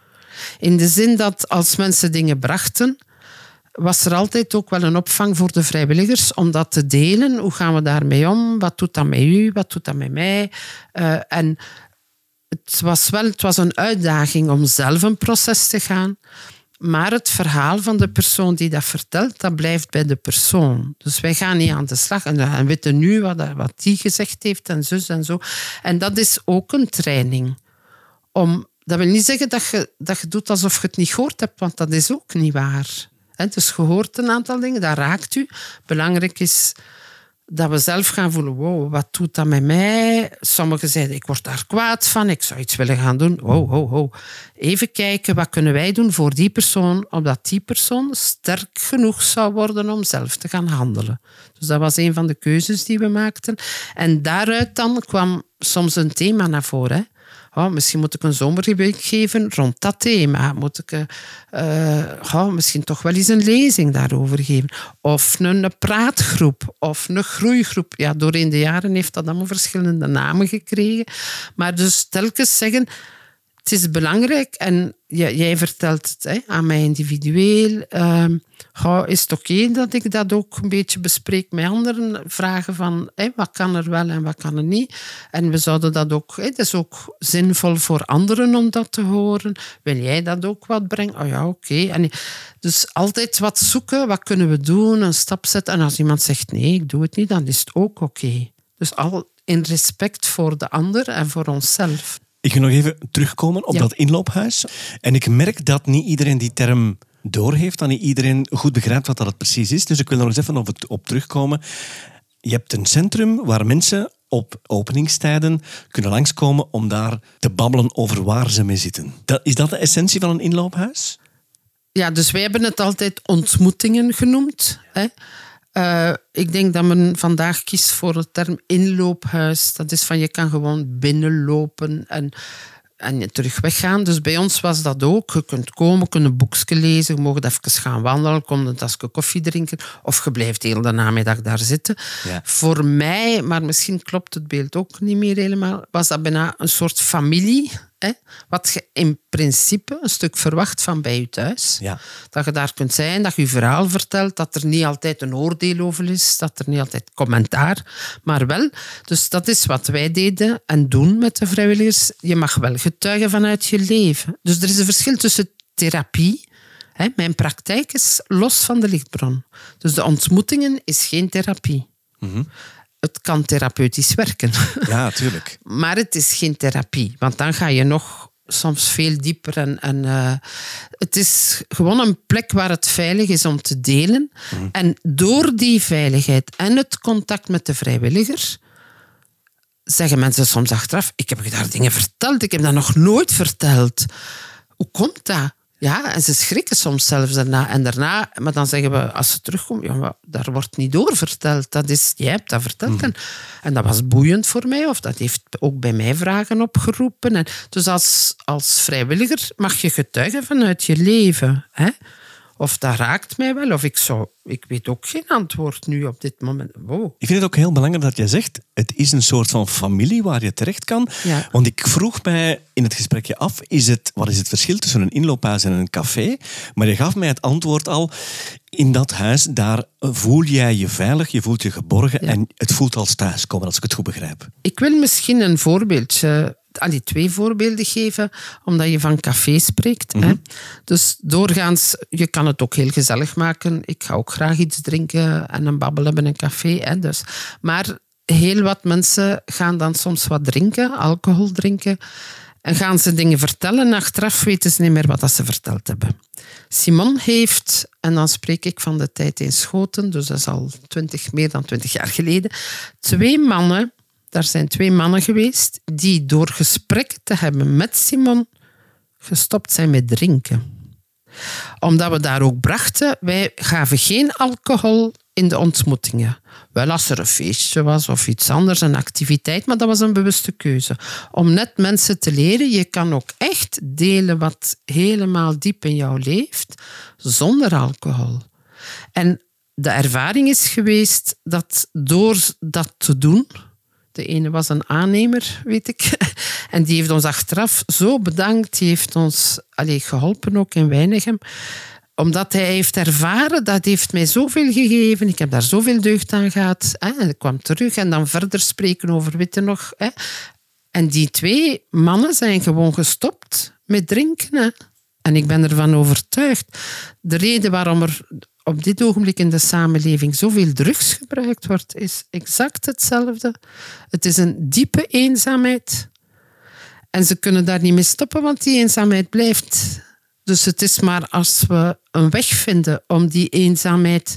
In de zin dat als mensen dingen brachten, was er altijd ook wel een opvang voor de vrijwilligers om dat te delen. Hoe gaan we daarmee om? Wat doet dat met u? Wat doet dat met mij? Uh, en het was wel het was een uitdaging om zelf een proces te gaan. Maar het verhaal van de persoon die dat vertelt, dat blijft bij de persoon. Dus wij gaan niet aan de slag en we weten nu wat, wat die gezegd heeft en zus en zo. En dat is ook een training. Om, dat wil niet zeggen dat je, dat je doet alsof je het niet gehoord hebt, want dat is ook niet waar. He, dus je hoort een aantal dingen, dat raakt u. Belangrijk is dat we zelf gaan voelen, wow, wat doet dat met mij? Sommigen zeiden, ik word daar kwaad van, ik zou iets willen gaan doen. Wow, wow, wow. Even kijken, wat kunnen wij doen voor die persoon, omdat die persoon sterk genoeg zou worden om zelf te gaan handelen. Dus dat was een van de keuzes die we maakten. En daaruit dan kwam soms een thema naar voren, hè. Oh, misschien moet ik een zomerweek geven rond dat thema. Moet ik uh, oh, misschien toch wel eens een lezing daarover geven. Of een, een praatgroep. Of een groeigroep. Ja, doorheen de jaren heeft dat allemaal verschillende namen gekregen. Maar dus telkens zeggen, het is belangrijk. En jij, jij vertelt het hè, aan mij individueel. Uh, oh, is het oké okay dat ik dat ook een beetje bespreek met anderen? Vragen van, hè, wat kan er wel en wat kan er niet? En we zouden dat ook... Hè, het is ook zinvol voor anderen om dat te horen. Wil jij dat ook wat brengen? Oh ja, oké. Okay. Dus altijd wat zoeken. Wat kunnen we doen? Een stap zetten. En als iemand zegt, nee, ik doe het niet, dan is het ook oké. Okay. Dus al in respect voor de ander en voor onszelf. Ik wil nog even terugkomen op ja. dat inloophuis. En ik merk dat niet iedereen die term doorheeft, dat niet iedereen goed begrijpt wat dat het precies is. Dus ik wil er nog eens even op, op terugkomen. Je hebt een centrum waar mensen op openingstijden kunnen langskomen om daar te babbelen over waar ze mee zitten. Dat, is dat de essentie van een inloophuis? Ja, dus wij hebben het altijd ontmoetingen genoemd. Hè. Uh, ik denk dat men vandaag kiest voor de term inloophuis. Dat is van je kan gewoon binnenlopen en, en terug weggaan. Dus bij ons was dat ook. Je kunt komen, kunt een boekje lezen, je mag even gaan wandelen, kom een tasje koffie drinken of je blijft de hele namiddag daar zitten. Ja. Voor mij, maar misschien klopt het beeld ook niet meer helemaal, was dat bijna een soort familie. Hè? Wat je in principe een stuk verwacht van bij je thuis. Ja. Dat je daar kunt zijn, dat je je verhaal vertelt, dat er niet altijd een oordeel over is, dat er niet altijd commentaar, maar wel. Dus dat is wat wij deden en doen met de vrijwilligers. Je mag wel getuigen vanuit je leven. Dus er is een verschil tussen therapie. Hè? Mijn praktijk is los van de lichtbron. Dus de ontmoetingen is geen therapie. Mm-hmm. Het kan therapeutisch werken. Ja, natuurlijk. Maar het is geen therapie. Want dan ga je nog soms veel dieper. En, en, uh, het is gewoon een plek waar het veilig is om te delen. Mm. En door die veiligheid en het contact met de vrijwilliger zeggen mensen soms achteraf, ik heb je daar dingen verteld, ik heb dat nog nooit verteld. Hoe komt dat? Ja, en ze schrikken soms zelfs daarna. En daarna, maar dan zeggen we, als ze terugkomen, ja, maar daar wordt niet door verteld. Dat is, jij hebt dat verteld. Mm. En, en dat was boeiend voor mij, of dat heeft ook bij mij vragen opgeroepen. En dus als, als vrijwilliger mag je getuigen vanuit je leven. Hè? Of dat raakt mij wel, of ik zou... Ik weet ook geen antwoord nu op dit moment. Wow. Ik vind het ook heel belangrijk dat je zegt, het is een soort van familie waar je terecht kan. Ja. Want ik vroeg mij in het gesprekje af, is het, wat is het verschil tussen een inloophuis en een café? Maar je gaf mij het antwoord al, in dat huis, daar voel jij je veilig, je voelt je geborgen ja. en het voelt als thuiskomen, als ik het goed begrijp. Ik wil misschien een voorbeeldje... Allee, twee voorbeelden geven, omdat je van café spreekt. Mm-hmm. Hè. Dus doorgaans, je kan het ook heel gezellig maken. Ik ga ook graag iets drinken en een babbel hebben in een café. Hè, dus. Maar heel wat mensen gaan dan soms wat drinken, alcohol drinken, en gaan ze dingen vertellen en achteraf weten ze niet meer wat ze verteld hebben. Simon heeft, en dan spreek ik van de tijd in Schoten, dus dat is al twintig, meer dan twintig jaar geleden, twee mannen... Daar zijn twee mannen geweest die door gesprekken te hebben met Simon gestopt zijn met drinken. Omdat we daar ook brachten, wij gaven geen alcohol in de ontmoetingen. Wel als er een feestje was of iets anders, een activiteit, maar dat was een bewuste keuze. Om net mensen te leren, je kan ook echt delen wat helemaal diep in jou leeft, zonder alcohol. En de ervaring is geweest dat door dat te doen... De ene was een aannemer, weet ik. En die heeft ons achteraf zo bedankt. Die heeft ons allez, geholpen, ook in Weinigem. Omdat hij heeft ervaren, dat heeft mij zoveel gegeven. Ik heb daar zoveel deugd aan gehad. En ik kwam terug en dan verder spreken over witte nog. En die twee mannen zijn gewoon gestopt met drinken. En ik ben ervan overtuigd. De reden waarom er... op dit ogenblik in de samenleving zoveel drugs gebruikt wordt, is exact hetzelfde. Het is een diepe eenzaamheid. En ze kunnen daar niet mee stoppen, want die eenzaamheid blijft. Dus het is maar als we een weg vinden om die eenzaamheid...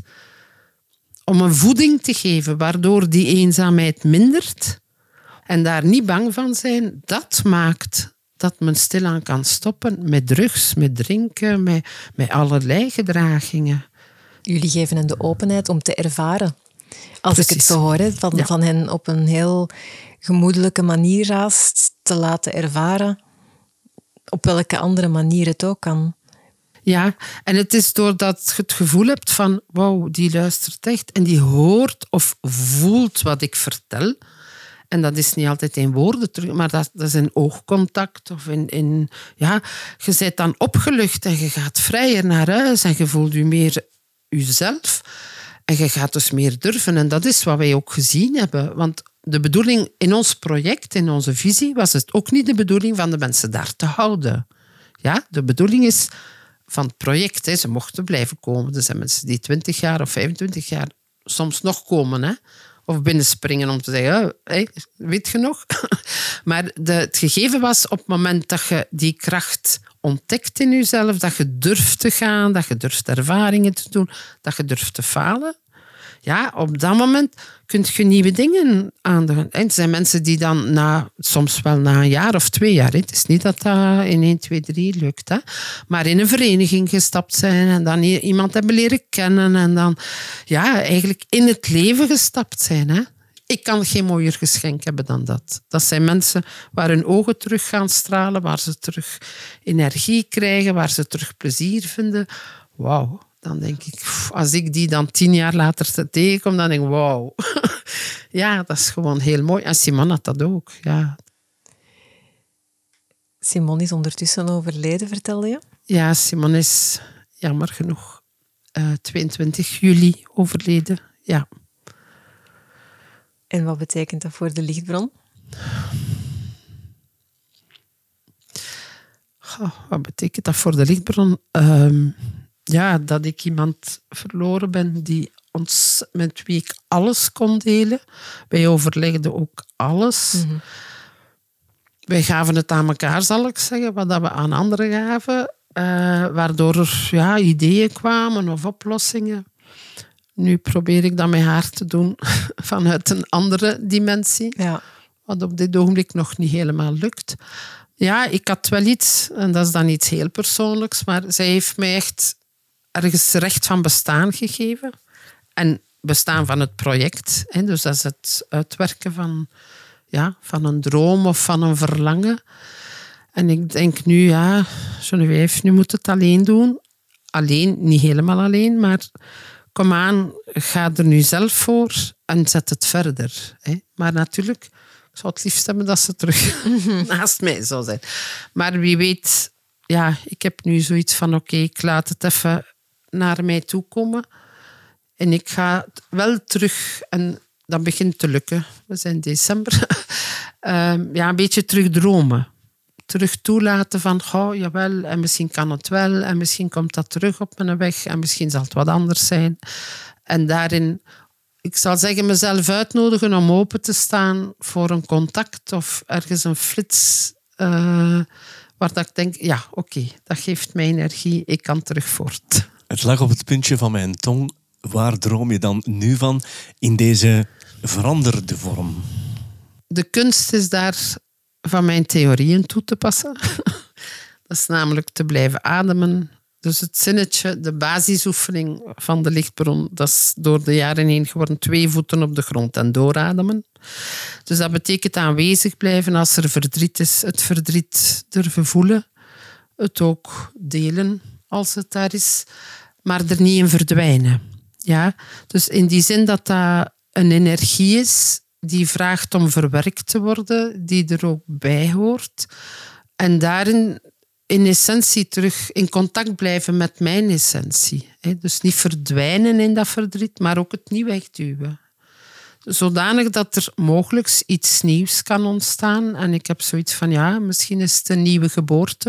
om een voeding te geven, waardoor die eenzaamheid mindert, en daar niet bang van zijn, dat maakt... dat men stilaan kan stoppen met drugs, met drinken, met, met allerlei gedragingen. Jullie geven hen de openheid om te ervaren. Als Precies. ik het zo hoor, van, ja. van hen op een heel gemoedelijke manier raast te laten ervaren, op welke andere manier het ook kan. Ja, en het is doordat je het gevoel hebt van, wauw, die luistert echt en die hoort of voelt wat ik vertel. En dat is niet altijd in woorden terug, maar dat, dat is in oogcontact. Of in, in, ja, je bent dan opgelucht en je gaat vrijer naar huis en je voelt je meer jezelf. En je gaat dus meer durven. En dat is wat wij ook gezien hebben. Want de bedoeling in ons project, in onze visie, was het ook niet de bedoeling van de mensen daar te houden. Ja, de bedoeling is van het project, hè, ze mochten blijven komen. Er zijn mensen die twintig jaar of vijfentwintig jaar soms nog komen, hè. Of binnenspringen om te zeggen, hey, weet je nog? Maar de, het gegeven was op het moment dat je die kracht ontdekt in jezelf, dat je durft te gaan, dat je durft ervaringen te doen, dat je durft te falen, ja, op dat moment kun je nieuwe dingen aandoen. Er zijn mensen die dan na, soms wel na een jaar of twee jaar, het is niet dat dat in één, twee, drie lukt, hè, maar in een vereniging gestapt zijn en dan iemand hebben leren kennen en dan ja, eigenlijk in het leven gestapt zijn. Hè. Ik kan geen mooier geschenk hebben dan dat. Dat zijn mensen waar hun ogen terug gaan stralen, waar ze terug energie krijgen, waar ze terug plezier vinden. Wauw. Dan denk ik, als ik die dan tien jaar later tegenkom, dan denk ik, wauw. Ja, dat is gewoon heel mooi. En Simon had dat ook, ja. Simon is ondertussen overleden, vertelde je? Ja, Simon is jammer genoeg uh, tweeëntwintig juli overleden, ja. En wat betekent dat voor de lichtbron? Oh, wat betekent dat voor de lichtbron? Um, ja, dat ik iemand verloren ben die ons, met wie ik alles kon delen. Wij overlegden ook alles. Mm-hmm. Wij gaven het aan elkaar, zal ik zeggen, wat we aan anderen gaven. Uh, waardoor er ja, ideeën kwamen of oplossingen. Nu probeer ik dat met haar te doen vanuit een andere dimensie. Ja. Wat op dit ogenblik nog niet helemaal lukt. Ja, ik had wel iets, en dat is dan iets heel persoonlijks, maar zij heeft mij echt ergens recht van bestaan gegeven. En bestaan van het project. Hè, dus dat is het uitwerken van, ja, van een droom of van een verlangen. En ik denk nu, ja, Geneviève, nu moet het alleen doen. Alleen, niet helemaal alleen, maar kom aan, ga er nu zelf voor en zet het verder. Hè. Maar natuurlijk, ik zou het liefst hebben dat ze terug naast mij zou zijn. Maar wie weet, ja, ik heb nu zoiets van, oké, okay, ik laat het even naar mij toe komen. En ik ga wel terug, en dat begint te lukken. We zijn december. um, ja, een beetje terug dromen. Terug toelaten van, oh, jawel, en misschien kan het wel, en misschien komt dat terug op mijn weg, en misschien zal het wat anders zijn. En daarin, ik zal zeggen, mezelf uitnodigen om open te staan voor een contact of ergens een flits, uh, waar dat ik denk, ja, oké, okay, dat geeft mij energie, ik kan terug voort. Het lag op het puntje van mijn tong. Waar droom je dan nu van in deze veranderde vorm? De kunst is daar van mijn theorieën toe te passen. Dat is namelijk te blijven ademen. Dus het zinnetje, de basisoefening van de lichtbron, dat is door de jaren heen geworden twee voeten op de grond en doorademen. Dus dat betekent aanwezig blijven als er verdriet is. Het verdriet durven voelen. Het ook delen als het daar is. Maar er niet in verdwijnen. Ja? Dus in die zin dat dat een energie is die vraagt om verwerkt te worden, die er ook bij hoort. En daarin in essentie terug in contact blijven met mijn essentie. Dus niet verdwijnen in dat verdriet, maar ook het niet wegduwen. Zodanig dat er mogelijk iets nieuws kan ontstaan. En ik heb zoiets van, ja, misschien is het een nieuwe geboorte.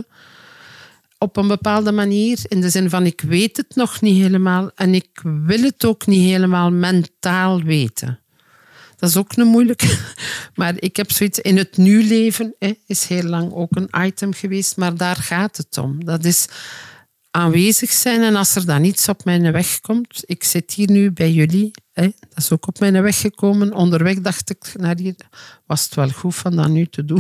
Op een bepaalde manier, in de zin van, ik weet het nog niet helemaal en ik wil het ook niet helemaal mentaal weten. Dat is ook een moeilijke. Maar ik heb zoiets in het nu leven, hè, is heel lang ook een item geweest, maar daar gaat het om. Dat is aanwezig zijn en als er dan iets op mijn weg komt. Ik zit hier nu bij jullie, hè, dat is ook op mijn weg gekomen. Onderweg dacht ik naar hier, was het wel goed van dat nu te doen.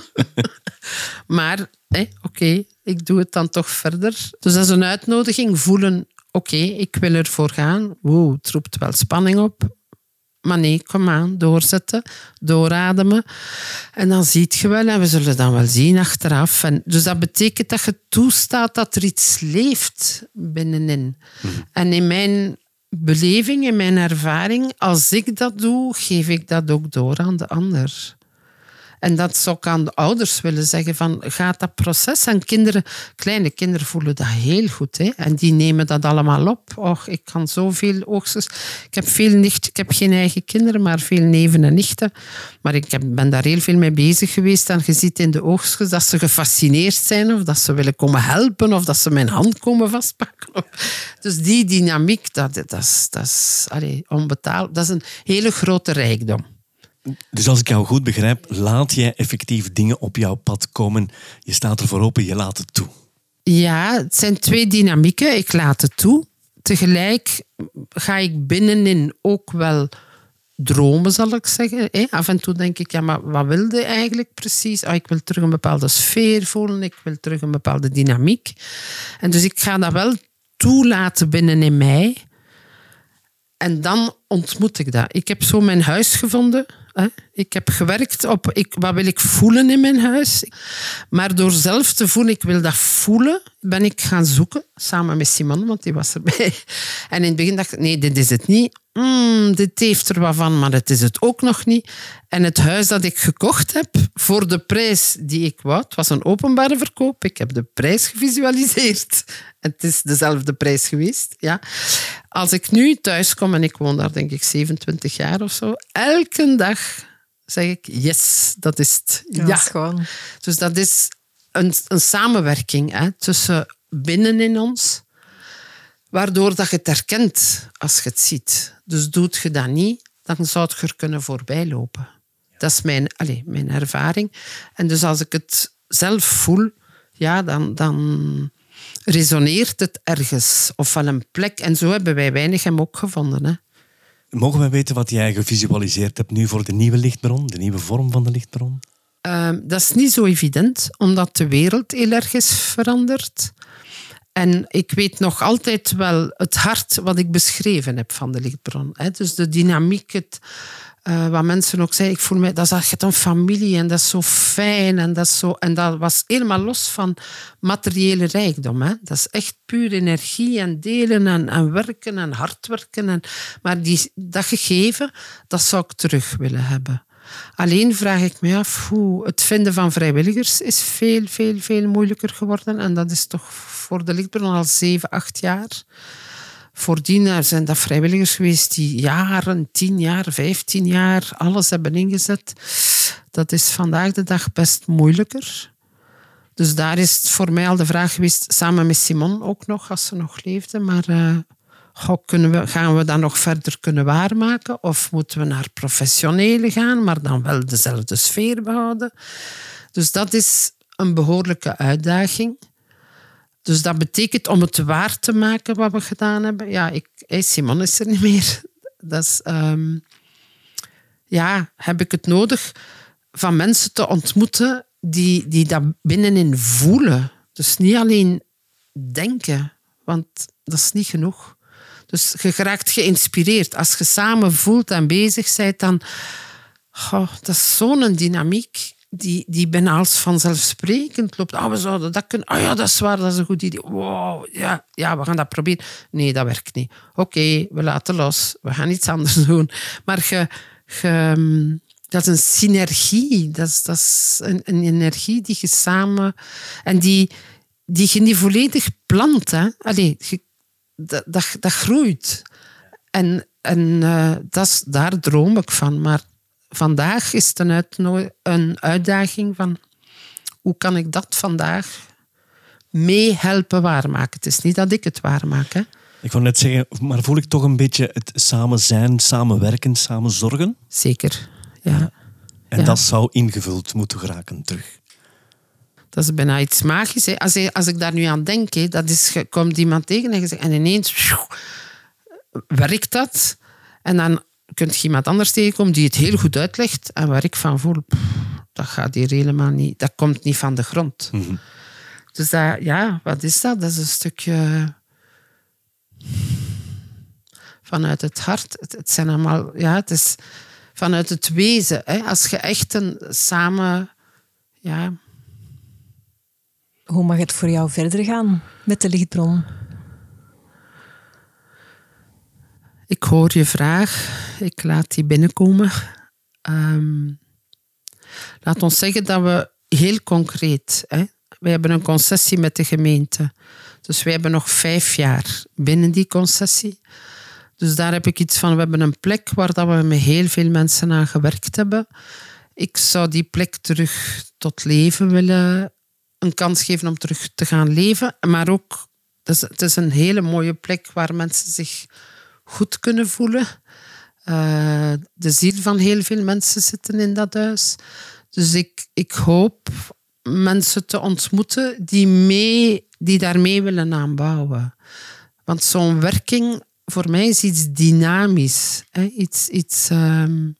Maar oké, okay, ik doe het dan toch verder. Dus dat is een uitnodiging, voelen, oké, okay, ik wil ervoor gaan. Wow, het roept wel spanning op. Maar nee, kom aan, doorzetten, doorademen. En dan ziet je wel, en we zullen dan wel zien achteraf. En dus dat betekent dat je toestaat dat er iets leeft binnenin. Mm. En in mijn beleving, in mijn ervaring, als ik dat doe, geef ik dat ook door aan de ander. En dat zou ik aan de ouders willen zeggen, van, gaat dat proces. En kinderen, kleine kinderen voelen dat heel goed. Hè? En die nemen dat allemaal op. Och, ik kan zoveel oogsters. Ik heb veel nichten, ik heb geen eigen kinderen, maar veel neven en nichten. Maar ik heb, ben daar heel veel mee bezig geweest. En je ziet in de oogsters dat ze gefascineerd zijn, of dat ze willen komen helpen, of dat ze mijn hand komen vastpakken. Dus die dynamiek, dat, dat is, dat is allez, onbetaalbaar. Dat is een hele grote rijkdom. Dus als ik jou goed begrijp, laat jij effectief dingen op jouw pad komen. Je staat ervoor open, je laat het toe. Ja, het zijn twee dynamieken. Ik laat het toe. tegelijk ga ik binnenin ook wel dromen, zal ik zeggen. Hè? Af en toe denk ik, ja, maar wat wilde je eigenlijk precies? Oh, ik wil terug een bepaalde sfeer voelen, ik wil terug een bepaalde dynamiek. En dus ik ga dat wel toelaten binnenin mij. En dan ontmoet ik dat. Ik heb zo mijn huis gevonden. Hè? Ik heb gewerkt op ik, wat wil ik voelen in mijn huis. Maar door zelf te voelen, ik wil dat voelen, ben ik gaan zoeken. Samen met Simon, want die was erbij. En in het begin dacht ik, nee, dit is het niet. Mm, dit heeft er wat van, maar het is het ook nog niet. En het huis dat ik gekocht heb, voor de prijs die ik wou, het was een openbare verkoop. Ik heb de prijs gevisualiseerd. Het is dezelfde prijs geweest. Ja. Als ik nu thuis kom, en ik woon daar denk ik zevenentwintig jaar of zo, elke dag zeg ik, yes, dat is het. Ja, ja. Gewoon. Dus dat is een, een samenwerking hè, tussen binnenin ons, waardoor dat je het herkent als je het ziet. Dus doet je dat niet, dan zou het er kunnen voorbij lopen. Dat is mijn, allez, mijn ervaring. En dus als ik het zelf voel, ja, dan, dan resoneert het ergens. Ofwel een plek. En zo hebben wij weinig hem ook gevonden. Hè. Mogen we weten wat jij gevisualiseerd hebt nu voor de nieuwe lichtbron, de nieuwe vorm van de lichtbron? Uh, dat is niet zo evident, omdat de wereld heel erg is veranderd. En ik weet nog altijd wel het hart wat ik beschreven heb van de lichtbron. Hè. Dus de dynamiek, het, uh, wat mensen ook zeiden, ik voel mij, dat is echt een familie en dat is zo fijn. En dat, is zo, en dat was helemaal los van materiële rijkdom. Hè. Dat is echt puur energie en delen en, en werken en hard werken. En, maar die, dat gegeven, dat zou ik terug willen hebben. Alleen vraag ik me af hoe het vinden van vrijwilligers is veel, veel, veel moeilijker geworden. En dat is toch voor de lichtbron al zeven, acht jaar. Voordien zijn dat vrijwilligers geweest die jaren, tien jaar, vijftien jaar alles hebben ingezet. Dat is vandaag de dag best moeilijker. Dus daar is het voor mij al de vraag geweest, samen met Simon ook nog, als ze nog leefde, maar... Uh, Goh, kunnen we, gaan we dat nog verder kunnen waarmaken? Of moeten we naar professionele gaan, maar dan wel dezelfde sfeer behouden? Dus dat is een behoorlijke uitdaging. Dus dat betekent om het waar te maken wat we gedaan hebben. Ja, ik, hey, Simon is er niet meer. Dat is, um, ja, heb ik het nodig van mensen te ontmoeten die, die dat binnenin voelen. Dus niet alleen denken, want dat is niet genoeg. Dus je raakt geïnspireerd. Als je samen voelt en bezig bent, dan... Oh, dat is zo'n dynamiek die, die bijna als vanzelfsprekend loopt. Oh, we zouden dat kunnen... Oh ja, dat is waar, dat is een goed idee. Wow, ja, ja, we gaan dat proberen. Nee, dat werkt niet. Oké, okay, we laten los. We gaan iets anders doen. Maar je, je, dat is een synergie. Dat is, dat is een, een energie die je samen... En die, die je niet volledig plant. Hè. Allee, je, Dat, dat, dat groeit. En, en uh, dat is, daar droom ik van. Maar vandaag is het een, uitno- een uitdaging van... Hoe kan ik dat vandaag meehelpen waarmaken? Het is niet dat ik het waarmaak. Hè? Ik wou net zeggen, maar voel ik toch een beetje het samen zijn, samenwerken, samen zorgen? Zeker, ja. En ja. dat zou ingevuld moeten geraken terug. Dat is bijna iets magisch. Hè. Als, ik, als ik daar nu aan denk, hè, dat is, je komt iemand tegen en, je zegt, en ineens pjoe, werkt dat. En dan kun je iemand anders tegenkomen die het heel goed uitlegt. En waar ik van voel, pff, dat gaat hier helemaal niet. Dat komt niet van de grond. Mm-hmm. Dus dat, ja, wat is dat? Dat is een stukje vanuit het hart. Het, het zijn allemaal, ja, het is vanuit het wezen. Hè. Als je echt een samen... Ja, hoe mag het voor jou verder gaan met de lichtbron? Ik hoor je vraag. Ik laat die binnenkomen. Um, laat ons zeggen dat we heel concreet... Hè, wij hebben een concessie met de gemeente. Dus wij hebben nog vijf jaar binnen die concessie. Dus daar heb ik iets van... We hebben een plek waar dat we met heel veel mensen aan gewerkt hebben. Ik zou die plek terug tot leven willen... een kans geven om terug te gaan leven. Maar ook, het is, het is een hele mooie plek waar mensen zich goed kunnen voelen. Uh, de ziel van heel veel mensen zitten in dat huis. Dus ik, ik hoop mensen te ontmoeten die, mee, die daarmee willen aanbouwen. Want zo'n werking, voor mij is iets dynamisch. Hè? Iets, iets, um,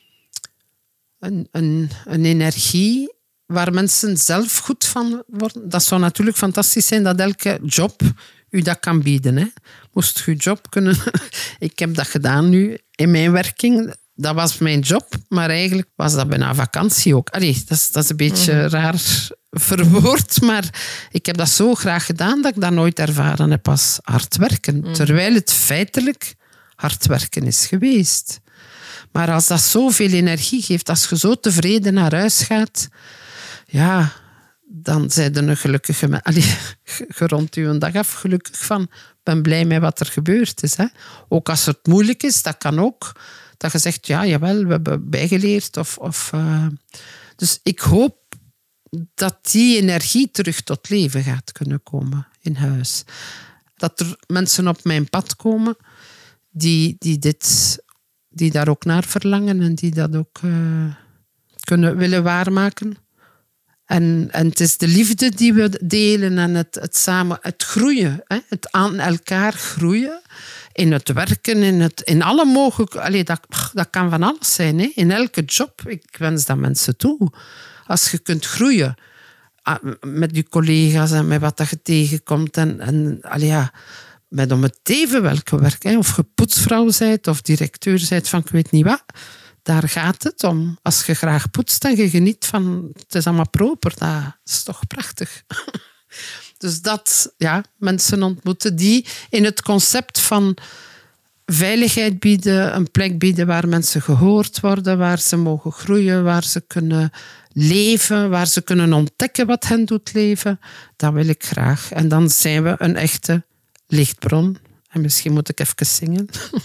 een, een, een energie waar mensen zelf goed van worden. Dat zou natuurlijk fantastisch zijn dat elke job u dat kan bieden. Hè? Moest je job kunnen... Ik heb dat gedaan nu in mijn werking. Dat was mijn job, maar eigenlijk was dat bijna vakantie ook. Allee, dat is, dat is een beetje mm. raar verwoord, maar ik heb dat zo graag gedaan dat ik dat nooit ervaren heb als hard werken. Mm. Terwijl het feitelijk hard werken is geweest. Maar als dat zoveel energie geeft, als je zo tevreden naar huis gaat, ja, dan zijn er een gelukkige mens. Allee, je rondt je een dag af gelukkig van. Ik ben blij met wat er gebeurd is. Hè. Ook als het moeilijk is, dat kan ook. Dat je zegt, ja, jawel, we hebben bijgeleerd. Of, of, uh... Dus ik hoop dat die energie terug tot leven gaat kunnen komen in huis. Dat er mensen op mijn pad komen die, die, dit, die daar ook naar verlangen en die dat ook uh, kunnen willen waarmaken. En, en het is de liefde die we delen en het, het samen, het groeien, hè? Het aan elkaar groeien. In het werken, in, het, in alle mogelijke... Allee, dat, dat kan van alles zijn. Hè? In elke job. Ik wens dat mensen toe. Als je kunt groeien met je collega's en met wat dat je tegenkomt. En, en allee, ja, met om het even welke werk. Hè? Of je poetsvrouw bent of directeur bent van ik weet niet wat. Daar gaat het om. Als je graag poetst en je geniet van... Het is allemaal proper. Dat is toch prachtig. Dus dat, ja, mensen ontmoeten die in het concept van veiligheid bieden, een plek bieden waar mensen gehoord worden, waar ze mogen groeien, waar ze kunnen leven, waar ze kunnen ontdekken wat hen doet leven. Dat wil ik graag. En dan zijn we een echte lichtbron. En misschien moet ik even zingen.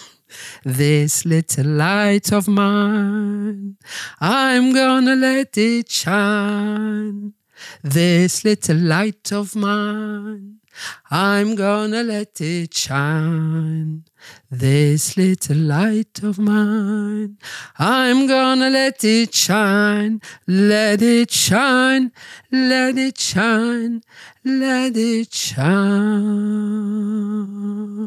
This little light of mine, I'm gonna let it shine. This little light of mine, I'm gonna let it shine. This little light of mine, I'm gonna let it shine. Let it shine, let it shine, let it shine.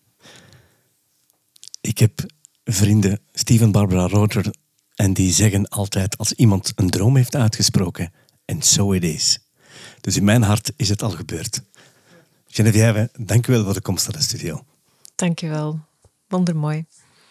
Ik heb vrienden, Steven Barbara Roter, en die zeggen altijd als iemand een droom heeft uitgesproken, and so it is. Dus in mijn hart is het al gebeurd. Geneviève, dank u wel voor de komst naar de studio. Dank je wel. Wondermooi.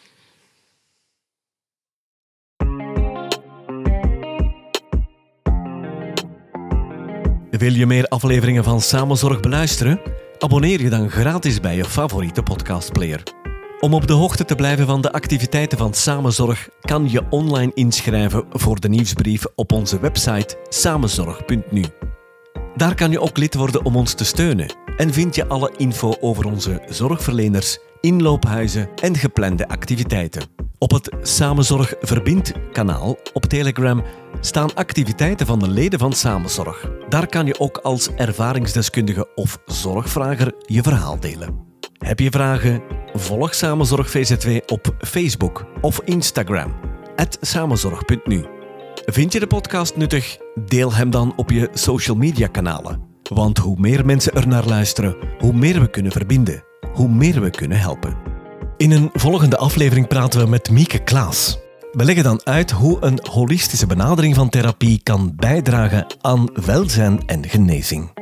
Wil je meer afleveringen van Samenzorg beluisteren? Abonneer je dan gratis bij je favoriete podcastplayer. Om op de hoogte te blijven van de activiteiten van Samenzorg kan je online inschrijven voor de nieuwsbrief op onze website samenzorg punt nu. Daar kan je ook lid worden om ons te steunen en vind je alle info over onze zorgverleners, inloophuizen en geplande activiteiten. Op het Samenzorg Verbind kanaal op Telegram staan activiteiten van de leden van Samenzorg. Daar kan je ook als ervaringsdeskundige of zorgvrager je verhaal delen. Heb je vragen? Volg Samenzorg V Z W op Facebook of Instagram, at samenzorg punt nu. Vind je de podcast nuttig? Deel hem dan op je social media kanalen. Want hoe meer mensen er naar luisteren, hoe meer we kunnen verbinden, hoe meer we kunnen helpen. In een volgende aflevering praten we met Mieke Klaas. We leggen dan uit hoe een holistische benadering van therapie kan bijdragen aan welzijn en genezing.